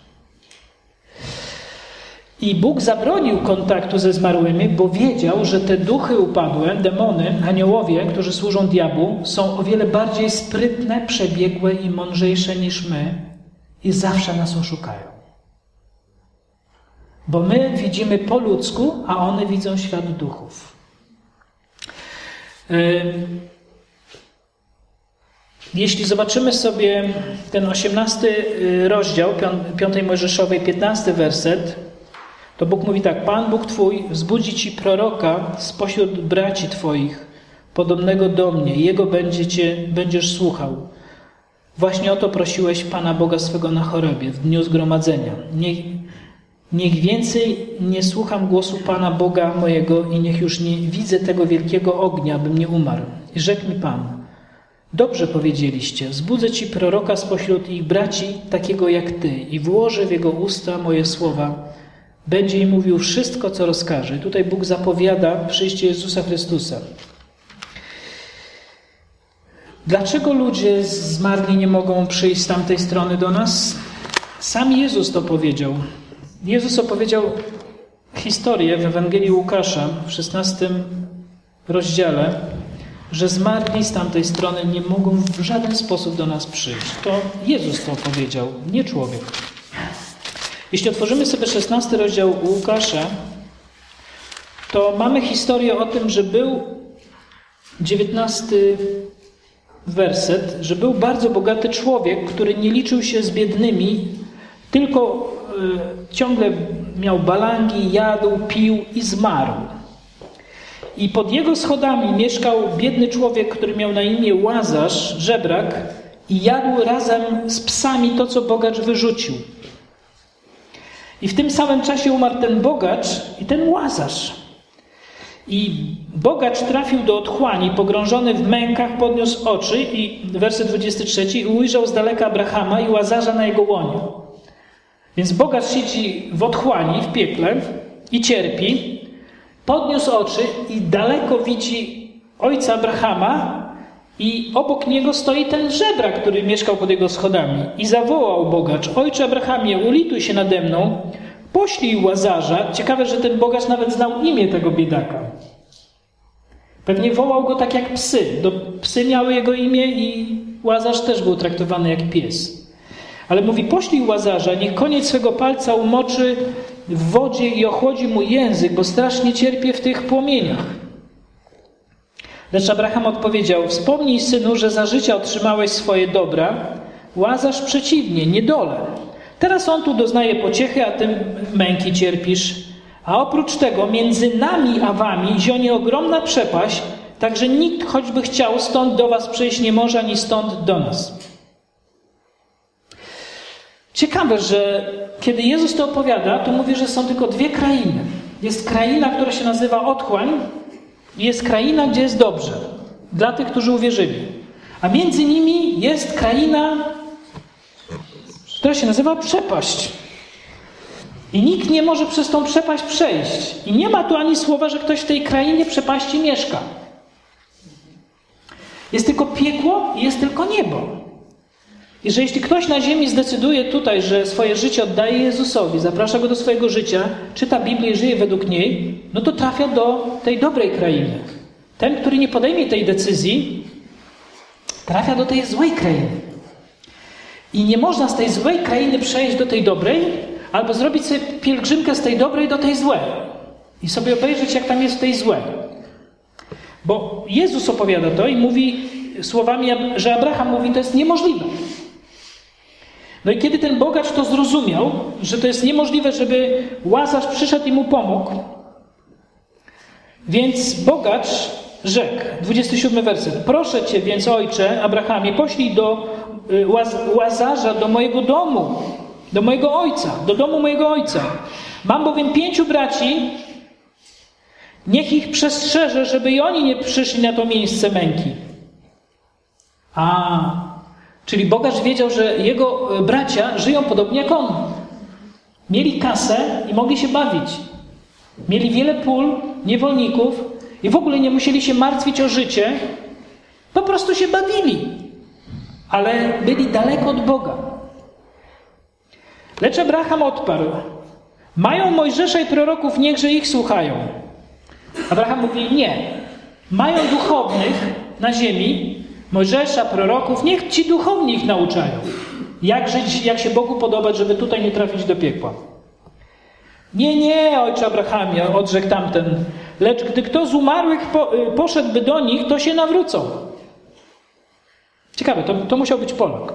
I Bóg zabronił kontaktu ze zmarłymi, bo wiedział, że te duchy upadłe, demony, aniołowie, którzy służą diabłu, są o wiele bardziej sprytne, przebiegłe i mądrzejsze niż my i zawsze nas oszukają. Bo my widzimy po ludzku, a one widzą świat duchów. Jeśli zobaczymy sobie ten 18 rozdział 5 Mojżeszowej, 15 werset, to Bóg mówi tak: Pan Bóg Twój wzbudzi Ci proroka spośród braci Twoich, podobnego do mnie, Jego będziesz słuchał. Właśnie o to prosiłeś Pana Boga swego na Chorebie, w dniu zgromadzenia. Niech więcej nie słucham głosu Pana Boga mojego i niech już nie widzę tego wielkiego ognia, bym nie umarł. I rzekł mi Pan: dobrze powiedzieliście, wzbudzę Ci proroka spośród ich braci, takiego jak Ty, i włożę w jego usta moje słowa. Będzie im mówił wszystko, co rozkaże. I tutaj Bóg zapowiada przyjście Jezusa Chrystusa. Dlaczego ludzie zmarli nie mogą przyjść z tamtej strony do nas? Sam Jezus to powiedział. Jezus opowiedział historię w Ewangelii Łukasza w 16 rozdziale, że zmarli z tamtej strony nie mogą w żaden sposób do nas przyjść. To Jezus to powiedział, nie człowiek. Jeśli otworzymy sobie 16 rozdział Łukasza, to mamy historię o tym, że był 19 werset, że był bardzo bogaty człowiek, który nie liczył się z biednymi, tylko ciągle miał balangi, jadł, pił i zmarł. I pod jego schodami mieszkał biedny człowiek, który miał na imię Łazarz, żebrak, i jadł razem z psami to, co bogacz wyrzucił. I w tym samym czasie umarł ten bogacz i ten Łazarz. I bogacz trafił do otchłani, pogrążony w mękach, podniósł oczy i werset 23 i ujrzał z daleka Abrahama i Łazarza na jego łoniu. Więc bogacz siedzi w otchłani, w piekle i cierpi, podniósł oczy i daleko widzi ojca Abrahama i obok niego stoi ten żebrak, który mieszkał pod jego schodami. I zawołał bogacz: ojcze Abrahamie, ulituj się nade mną, poślij Łazarza. Ciekawe, że ten bogacz nawet znał imię tego biedaka. Pewnie wołał go tak jak psy. Psy miały jego imię i Łazarz też był traktowany jak pies. Ale mówi: poślij Łazarza, niech koniec swego palca umoczy w wodzie i ochłodzi mu język, bo strasznie cierpię w tych płomieniach. Lecz Abraham odpowiedział: wspomnij, synu, że za życia otrzymałeś swoje dobra, Łazarz przeciwnie, niedolę. Teraz on tu doznaje pociechy, a ty męki cierpisz. A oprócz tego między nami a wami zionie ogromna przepaść, tak że nikt, choćby chciał, stąd do was przyjść nie może, ani stąd do nas. Ciekawe, że kiedy Jezus to opowiada, to mówi, że są tylko dwie krainy. Jest kraina, która się nazywa otchłań, i jest kraina, gdzie jest dobrze, dla tych, którzy uwierzyli. A między nimi jest kraina, która się nazywa przepaść. I nikt nie może przez tą przepaść przejść. I nie ma tu ani słowa, że ktoś w tej krainie przepaści mieszka. Jest tylko piekło i jest tylko niebo. I że jeśli ktoś na ziemi zdecyduje tutaj, że swoje życie oddaje Jezusowi, zaprasza go do swojego życia, czyta Biblię i żyje według niej, no to trafia do tej dobrej krainy. Ten, który nie podejmie tej decyzji, trafia do tej złej krainy. I nie można z tej złej krainy przejść do tej dobrej, albo zrobić sobie pielgrzymkę z tej dobrej do tej złej. I sobie obejrzeć, jak tam jest w tej złej. Bo Jezus opowiada to i mówi słowami, że Abraham mówi, to jest niemożliwe. No i kiedy ten bogacz to zrozumiał, że to jest niemożliwe, żeby Łazarz przyszedł i mu pomógł, więc bogacz rzekł, 27 werset: proszę cię więc, ojcze Abrahamie, poślij do Łazarza do mojego domu, do mojego ojca, do domu mojego ojca. Mam bowiem 5 braci, niech ich przestrzeże, żeby i oni nie przyszli na to miejsce męki. Czyli bogacz wiedział, że jego bracia żyją podobnie jak on. Mieli kasę i mogli się bawić. Mieli wiele pól, niewolników i w ogóle nie musieli się martwić o życie. Po prostu się bawili. Ale byli daleko od Boga. Lecz Abraham odparł: mają Mojżesza i proroków, niechże ich słuchają. Abraham mówi: nie. Mają duchownych na ziemi, Mojżesza, proroków, niech ci duchowni ich nauczają. Jak żyć, jak się Bogu podobać, żeby tutaj nie trafić do piekła. Nie, ojcze Abrahamie, odrzekł tamten. Lecz gdy kto z umarłych poszedłby do nich, to się nawrócą. Ciekawe, to musiał być Polak.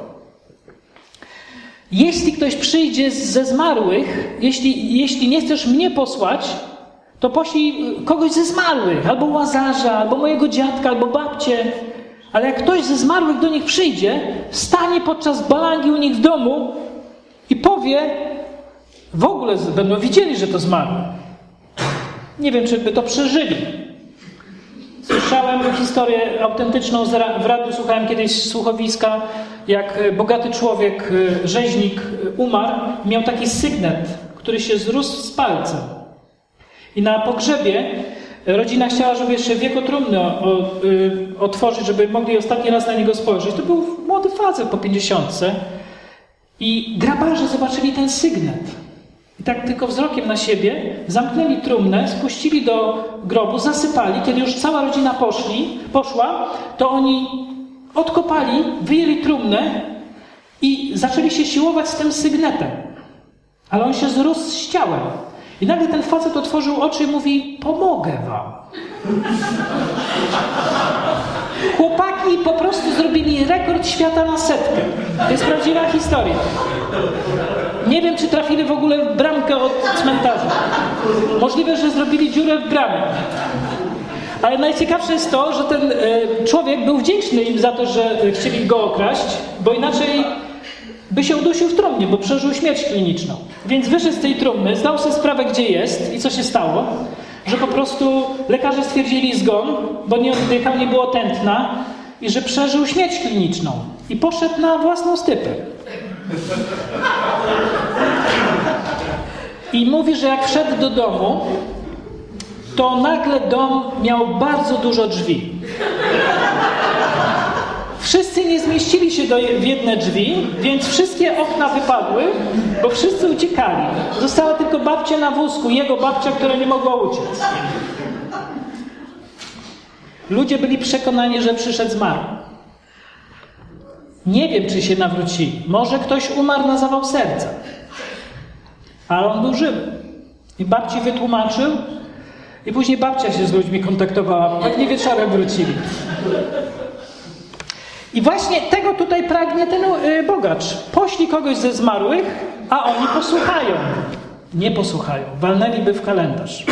Jeśli ktoś przyjdzie ze zmarłych, jeśli nie chcesz mnie posłać, to poślij kogoś ze zmarłych, albo Łazarza, albo mojego dziadka, albo babcię. Ale jak ktoś ze zmarłych do nich przyjdzie, stanie podczas balangi u nich w domu i powie, w ogóle będą widzieli, że to zmarły. Nie wiem, czy by to przeżyli. Słyszałem historię autentyczną w radiu, słuchałem kiedyś słuchowiska, jak bogaty człowiek, rzeźnik umarł, miał taki sygnet, który się zrósł z palcem. I na pogrzebie rodzina chciała, żeby jeszcze wieko trumny otworzyć, żeby mogli ostatni raz na niego spojrzeć. To był młody facet po 50. I grabarze zobaczyli ten sygnet. I tak tylko wzrokiem na siebie zamknęli trumnę, spuścili do grobu, zasypali. Kiedy już cała rodzina poszła, to oni odkopali, wyjęli trumnę i zaczęli się siłować z tym sygnetem. Ale on się zrósł z ciałem. I nagle ten facet otworzył oczy i mówi, pomogę wam. Chłopaki po prostu zrobili rekord świata na 100. To jest prawdziwa historia. Nie wiem, czy trafili w ogóle w bramkę od cmentarza. Możliwe, że zrobili dziurę w bramie. Ale najciekawsze jest to, że ten człowiek był wdzięczny im za to, że chcieli go okraść, bo inaczej by się udusił w trumnie, bo przeżył śmierć kliniczną. Więc wyszedł z tej trumny, zdał sobie sprawę, gdzie jest i co się stało, że po prostu lekarze stwierdzili zgon, bo nie oddychał, nie było tętna i że przeżył śmierć kliniczną. I poszedł na własną stypę. I mówi, że jak wszedł do domu, to nagle dom miał bardzo dużo drzwi. Wszyscy nie zmieścili się w jedne drzwi, więc wszystkie okna wypadły, bo wszyscy uciekali. Została tylko babcia na wózku, jego babcia, która nie mogła uciec. Ludzie byli przekonani, że przyszedł zmarły. Nie wiem, czy się nawrócili. Może ktoś umarł na zawał serca. Ale on był żywy. I babci wytłumaczył. I później babcia się z ludźmi kontaktowała. Pewnie wieczorem wrócili. I właśnie tego tutaj pragnie ten bogacz. Poślij kogoś ze zmarłych, a oni posłuchają. Nie posłuchają. Walnęliby w kalendarz.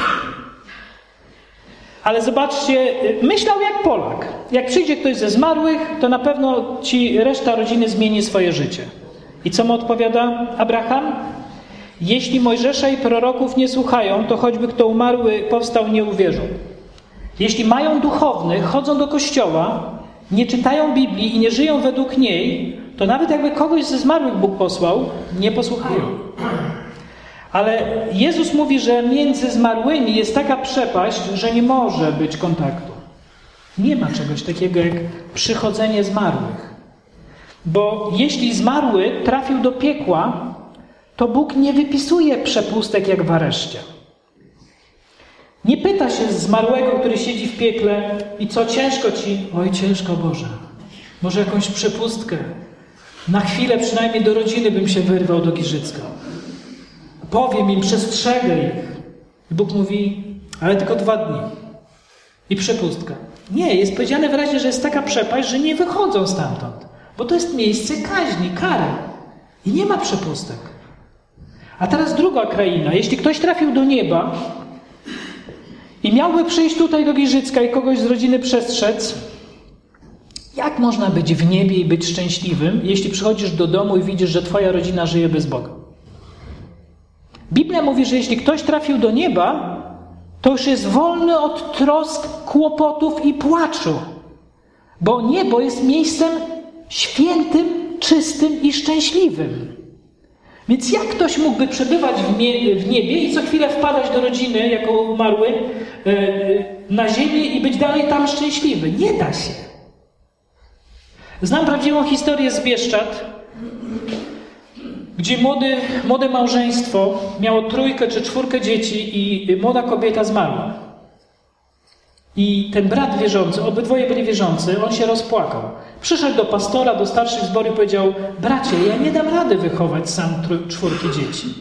Ale zobaczcie, myślał jak Polak. Jak przyjdzie ktoś ze zmarłych, to na pewno ci reszta rodziny zmieni swoje życie. I co mu odpowiada Abraham? Jeśli Mojżesza i proroków nie słuchają, to choćby kto umarły powstał, nie uwierzą. Jeśli mają duchownych, chodzą do kościoła, nie czytają Biblii i nie żyją według niej, to nawet jakby kogoś ze zmarłych Bóg posłał, nie posłuchają. Ale Jezus mówi, że między zmarłymi jest taka przepaść, że nie może być kontaktu. Nie ma czegoś takiego jak przychodzenie zmarłych. Bo jeśli zmarły trafił do piekła, to Bóg nie wypisuje przepustek jak w areszcie. Nie pyta się zmarłego, który siedzi w piekle i co ciężko ci? Oj, ciężko Boże. Może jakąś przepustkę. Na chwilę przynajmniej do rodziny bym się wyrwał do Giżycka. Powiem im, przestrzegę ich. I Bóg mówi, ale tylko 2 dni. I przepustka. Nie, jest powiedziane wyraźnie, że jest taka przepaść, że nie wychodzą stamtąd. Bo to jest miejsce kaźni, kary. I nie ma przepustek. A teraz druga kraina. Jeśli ktoś trafił do nieba i miałby przyjść tutaj do Giżycka i kogoś z rodziny przestrzec, jak można być w niebie i być szczęśliwym, jeśli przychodzisz do domu i widzisz, że twoja rodzina żyje bez Boga? Biblia mówi, że jeśli ktoś trafił do nieba, to już jest wolny od trosk, kłopotów i płaczu. Bo niebo jest miejscem świętym, czystym i szczęśliwym. Więc jak ktoś mógłby przebywać w niebie i co chwilę wpadać do rodziny jako umarły na ziemię i być dalej tam szczęśliwy? Nie da się. Znam prawdziwą historię z Bieszczad, gdzie młode małżeństwo miało 3 czy 4 dzieci i młoda kobieta zmarła. I ten brat wierzący, obydwoje byli wierzący, on się rozpłakał. Przyszedł do pastora, do starszych zboru i powiedział: bracie, ja nie dam rady wychować sam 4 dzieci.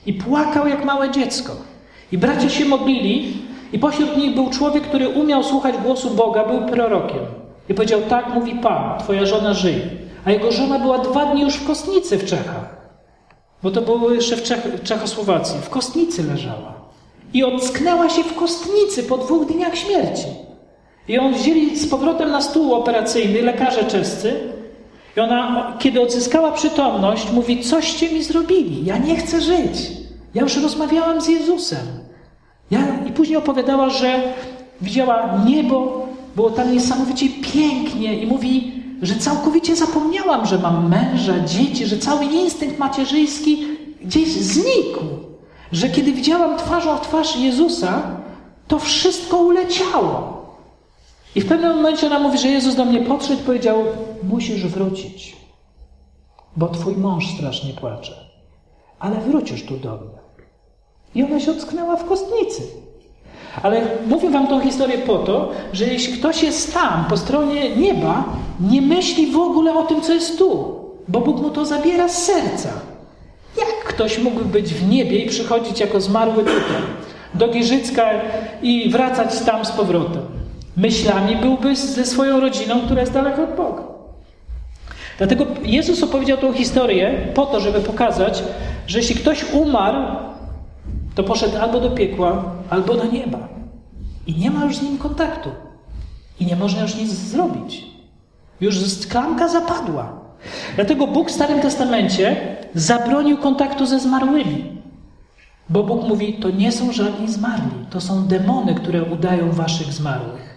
I płakał jak małe dziecko. I bracia się modlili i pośród nich był człowiek, który umiał słuchać głosu Boga, był prorokiem. I powiedział, tak mówi Pan, twoja żona żyje. A jego żona była 2 dni już w kostnicy w Czechach. Bo to było jeszcze w Czechosłowacji. W kostnicy leżała. I ocknęła się w kostnicy po 2 dniach śmierci. I ją wzięli z powrotem na stół operacyjny, lekarze czescy. I ona, kiedy odzyskała przytomność, mówi, coście mi zrobili? Ja nie chcę żyć. Ja już rozmawiałam z Jezusem. I później opowiadała, że widziała niebo, było tam niesamowicie pięknie i mówi, że całkowicie zapomniałam, że mam męża, dzieci, że cały instynkt macierzyński gdzieś znikł. Że kiedy widziałam twarzą w twarz Jezusa, to wszystko uleciało. I w pewnym momencie ona mówi, że Jezus do mnie podszedł i powiedział, musisz wrócić, bo twój mąż strasznie płacze, ale wrócisz tu do mnie. I ona się ocknęła w kostnicy. Ale mówię wam tą historię po to, że jeśli ktoś jest tam, po stronie nieba, nie myśli w ogóle o tym, co jest tu, bo Bóg mu to zabiera z serca. Jak ktoś mógłby być w niebie i przychodzić jako zmarły tutaj, do Giżycka i wracać tam z powrotem? Myślami byłby ze swoją rodziną, która jest daleko od Boga. Dlatego Jezus opowiedział tą historię po to, żeby pokazać, że jeśli ktoś umarł, to poszedł albo do piekła, albo do nieba. I nie ma już z nim kontaktu. I nie można już nic zrobić. Już klamka zapadła. Dlatego Bóg w Starym Testamencie zabronił kontaktu ze zmarłymi. Bo Bóg mówi, to nie są żadni zmarli. To są demony, które udają waszych zmarłych.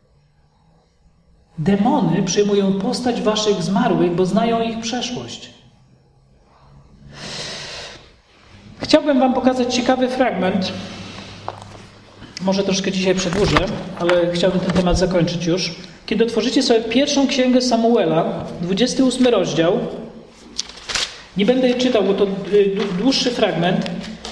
Demony przyjmują postać waszych zmarłych, bo znają ich przeszłość. Chciałbym wam pokazać ciekawy fragment. Może troszkę dzisiaj przedłużę, ale chciałbym ten temat zakończyć już. Kiedy otworzycie sobie 1 Księgę Samuela, 28 rozdział, nie będę jej czytał, bo to dłuższy fragment.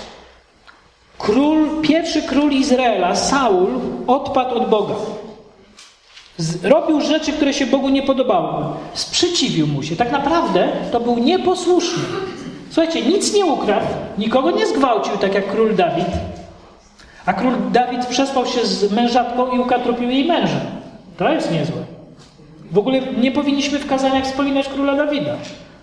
Pierwszy król Izraela, Saul, odpadł od Boga. Robił rzeczy, które się Bogu nie podobały. Sprzeciwił mu się. Tak naprawdę to był nieposłuszny. Słuchajcie, nic nie ukradł, nikogo nie zgwałcił, tak jak król Dawid. A król Dawid przespał się z mężatką i ukatrupił jej męża. To jest niezłe. W ogóle nie powinniśmy w kazaniach wspominać króla Dawida.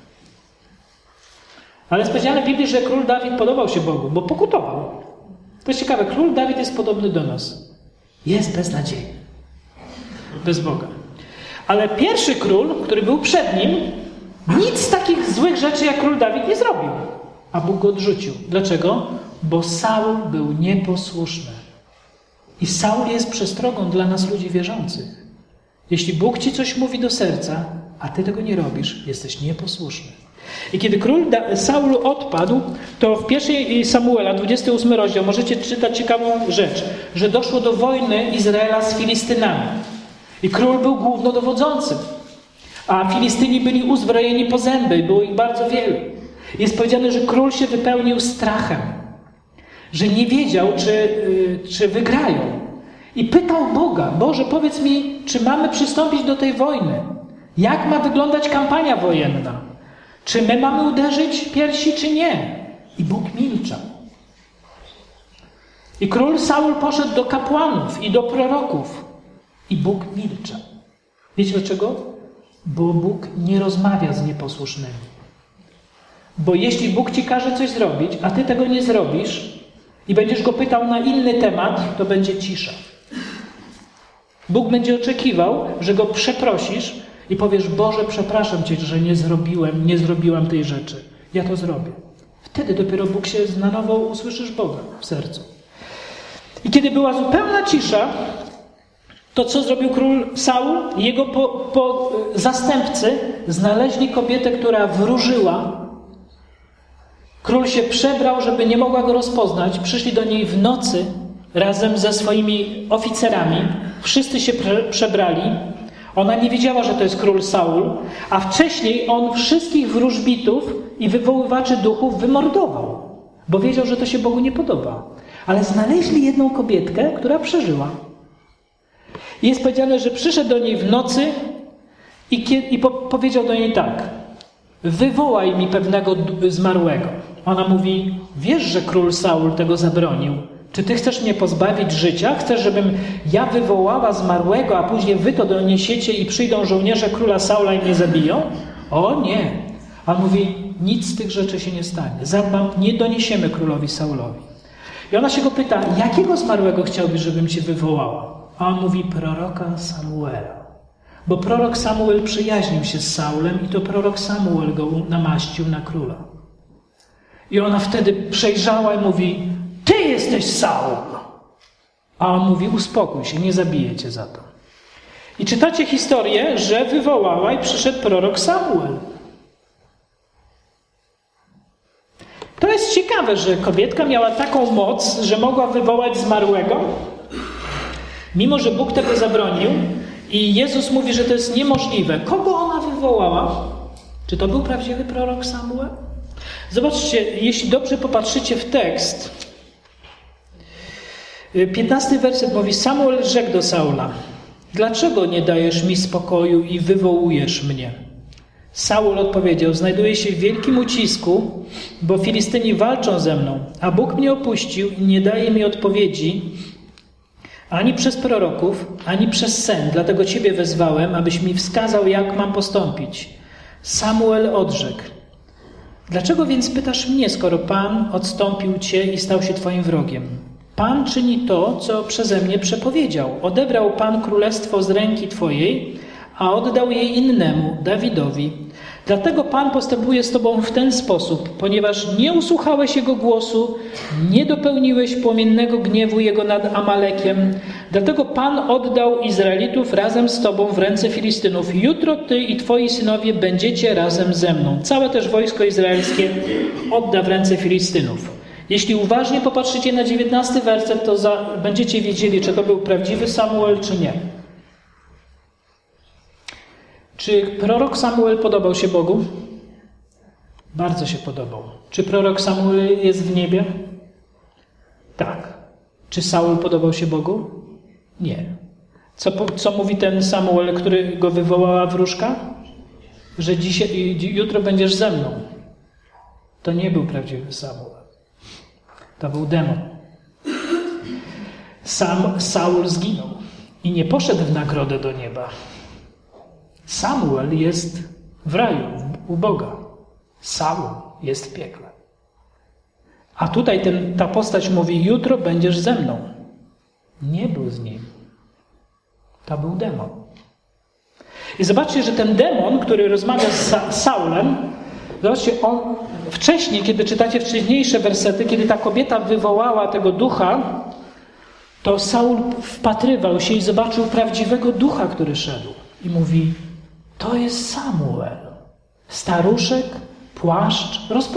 Ale jest powiedziane w Biblii, że król Dawid podobał się Bogu, bo pokutował. To jest ciekawe, król Dawid jest podobny do nas. Jest beznadziejny. Bez Boga. Ale pierwszy król, który był przed nim, nic z takich złych rzeczy jak król Dawid nie zrobił. A Bóg go odrzucił. Dlaczego? Bo Saul był nieposłuszny. I Saul jest przestrogą dla nas ludzi wierzących. Jeśli Bóg ci coś mówi do serca, a ty tego nie robisz, jesteś nieposłuszny. I kiedy król Saul odpadł, to w 1 Samuela, 28 rozdział, możecie czytać ciekawą rzecz, że doszło do wojny Izraela z Filistynami. I król był głównodowodzącym. A Filistyni byli uzbrojeni po zęby, było ich bardzo wielu. Jest powiedziane, że król się wypełnił strachem, że nie wiedział, czy wygrają. I pytał Boga, Boże, powiedz mi, czy mamy przystąpić do tej wojny? Jak ma wyglądać kampania wojenna? Czy my mamy uderzyć w piersi, czy nie? I Bóg milczał. I król Saul poszedł do kapłanów i do proroków. I Bóg milczał. Wiecie dlaczego? Bo Bóg nie rozmawia z nieposłusznymi. Bo jeśli Bóg ci każe coś zrobić, a ty tego nie zrobisz i będziesz go pytał na inny temat, to będzie cisza. Bóg będzie oczekiwał, że go przeprosisz i powiesz, Boże, przepraszam cię, że nie zrobiłam tej rzeczy. Ja to zrobię. Wtedy dopiero Bóg się na nowo usłyszysz Boga w sercu. I kiedy była zupełna cisza, to co zrobił król Saul? Jego zastępcy znaleźli kobietę, która wróżyła. Król się przebrał, żeby nie mogła go rozpoznać. Przyszli do niej w nocy razem ze swoimi oficerami. Wszyscy się przebrali. Ona nie wiedziała, że to jest król Saul, a wcześniej on wszystkich wróżbitów i wywoływaczy duchów wymordował, bo wiedział, że to się Bogu nie podoba. Ale znaleźli jedną kobietkę, która przeżyła. I jest powiedziane, że przyszedł do niej w nocy i powiedział do niej tak. wywołaj mi pewnego zmarłego. Ona mówi, wiesz, że król Saul tego zabronił. Czy ty chcesz mnie pozbawić życia? Chcesz, żebym ja wywołała zmarłego, a później wy to doniesiecie i przyjdą żołnierze króla Saula i mnie zabiją? O nie. A on mówi, nic z tych rzeczy się nie stanie. Zadbam, nie doniesiemy królowi Saulowi. I ona się go pyta, jakiego zmarłego chciałbyś, żebym cię wywołała? A on mówi, proroka Samuela. Bo prorok Samuel przyjaźnił się z Saulem i to prorok Samuel go namaścił na króla. I ona wtedy przejrzała i mówi, ty jesteś Saul. A on mówi, uspokój się, nie zabiję cię za to. I czytacie historię, że wywołała i przyszedł prorok Samuel. To jest ciekawe, że kobietka miała taką moc, że mogła wywołać zmarłego, mimo że Bóg tego zabronił i Jezus mówi, że to jest niemożliwe. Kogo ona wywołała? Czy to był prawdziwy prorok Samuel? Zobaczcie, jeśli dobrze popatrzycie w tekst, 15 werset mówi, Samuel rzekł do Saula, dlaczego nie dajesz mi spokoju i wywołujesz mnie? Saul odpowiedział, znajduję się w wielkim ucisku, bo Filistyni walczą ze mną, a Bóg mnie opuścił i nie daje mi odpowiedzi ani przez proroków, ani przez sen. Dlatego ciebie wezwałem, abyś mi wskazał, jak mam postąpić. Samuel odrzekł, dlaczego więc pytasz mnie, skoro Pan odstąpił cię i stał się twoim wrogiem? Pan czyni to, co przeze mnie przepowiedział. Odebrał Pan królestwo z ręki twojej, a oddał je innemu, Dawidowi. Dlatego Pan postępuje z tobą w ten sposób, ponieważ nie usłuchałeś Jego głosu, nie dopełniłeś płomiennego gniewu Jego nad Amalekiem. Dlatego Pan oddał Izraelitów razem z tobą w ręce Filistynów. Jutro ty i twoi synowie będziecie razem ze mną. Całe też wojsko izraelskie odda w ręce Filistynów. Jeśli uważnie popatrzycie na 19 werset, to będziecie wiedzieli, czy to był prawdziwy Samuel, czy nie. Czy prorok Samuel podobał się Bogu? Bardzo się podobał. Czy prorok Samuel jest w niebie? Tak. Czy Saul podobał się Bogu? Nie. Co mówi ten Samuel, który go wywołała wróżka? Że jutro będziesz ze mną. To nie był prawdziwy Samuel. To był demon. Saul zginął i nie poszedł w nagrodę do nieba. Samuel jest w raju, u Boga. Saul jest w piekle. A tutaj ta postać mówi, jutro będziesz ze mną. Nie był z nim. To był demon. I zobaczcie, że ten demon, który rozmawia z Saulem, zobaczcie, on wcześniej, kiedy czytacie wcześniejsze wersety, kiedy ta kobieta wywołała tego ducha, to Saul wpatrywał się i zobaczył prawdziwego ducha, który szedł. I mówi, to jest Samuel. Staruszek, płaszcz,